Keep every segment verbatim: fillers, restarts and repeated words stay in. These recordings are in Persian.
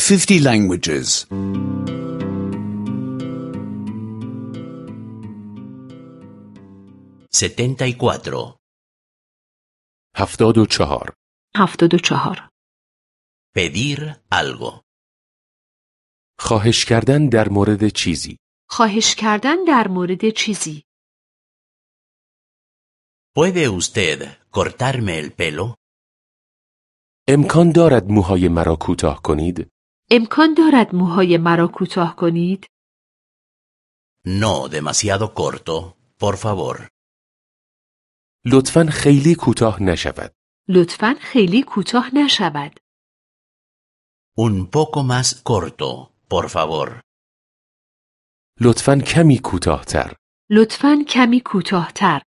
fifty languages. setenta y cuatro. هفتاد و چهار. هفتاد و چهار. Pedir algo. خواهش کردن در مورد چیزی. خواهش کردن در مورد چیزی. ¿Puede usted cortarme el pelo? امکان دارد موهای مرا کوتاه کنید؟ امکان دارد موهای مرا کوتاه کنید؟ No demasiado corto, por favor. لطفاً خیلی کوتاه نشود. لطفاً خیلی کوتاه نشود. Un poco más corto, por favor. لطفاً کمی کوتاه‌تر. لطفاً کمی کوتاه‌تر.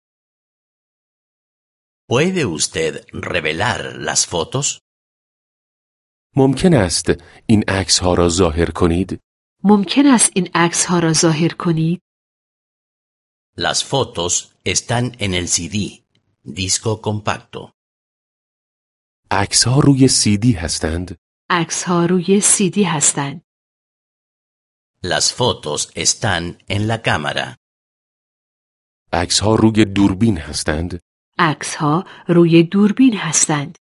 ¿Puede usted revelar las fotos? ممکن است این عکس‌ها را ظاهر کنید؟ ممکن است این عکس‌ها را ظاهر کنید؟ Las fotos están en el C D, disco compacto. عکس‌ها روی سی دی هستند؟ عکس‌ها روی سی دی هستند. Las fotos están en la cámara. عکس‌ها روی دوربین هستند؟ عکس‌ها روی دوربین هستند.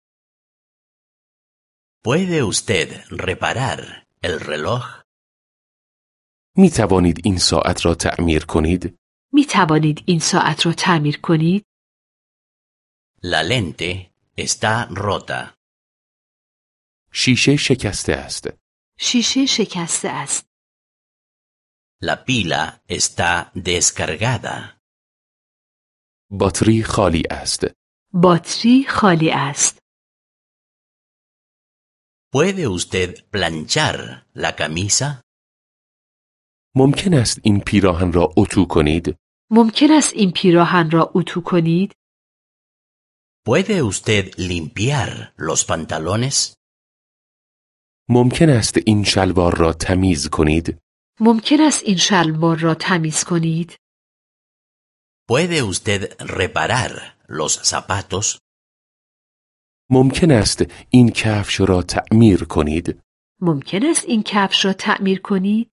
¿Puede usted reparar el reloj? می توانید این ساعت را تعمیر کنید؟ می توانید این ساعت را تعمیر کنید؟ La lente está rota. شیشه شکسته است. شیشه شکسته است. La pila está descargada. باتری خالی است. باتری خالی است. ¿Puede usted planchar la camisa? ممکن است این پیراهن را اتو کنید؟ ممکن است این پیراهن را اتو کنید؟ ¿Puede usted limpiar los pantalones? ممکن است این شلوار را تمیز کنید؟ ممکن است این شلوار را تمیز کنید؟ ¿Puede usted reparar los zapatos? ممکن است این کفش را تعمیر کنید؟ ممکن است این کفش را تعمیر کنید؟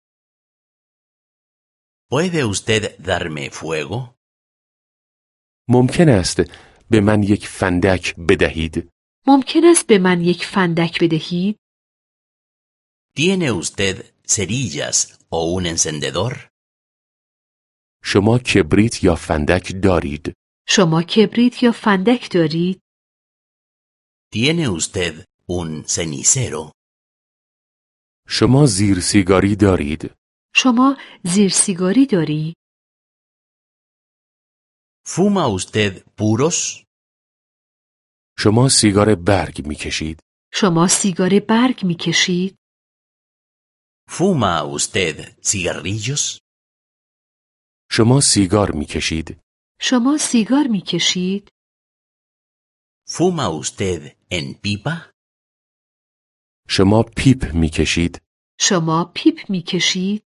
¿Puede usted darme fuego? ممکن است به من یک فندک بدهید؟ ممکن است به من یک فندک بدهید؟ ¿Tiene usted cerillas o un encendedor? شما کبریت یا فندک دارید؟ شما کبریت یا فندک دارید؟ ¿Tiene usted un cenicero? شما زیر سیگاری دارید؟ شما زیر سیگاری دارید؟ ¿Fuma usted puros? شما سیگار برگ می کشید؟ شما سیگار برگ می کشید؟ ¿Fuma usted cigarrillos? شما سیگار می کشید؟ شما سیگار می کشید؟ ¿Fuma usted en pipa? شما پیپ می کشید؟ شما پیپ می کشید؟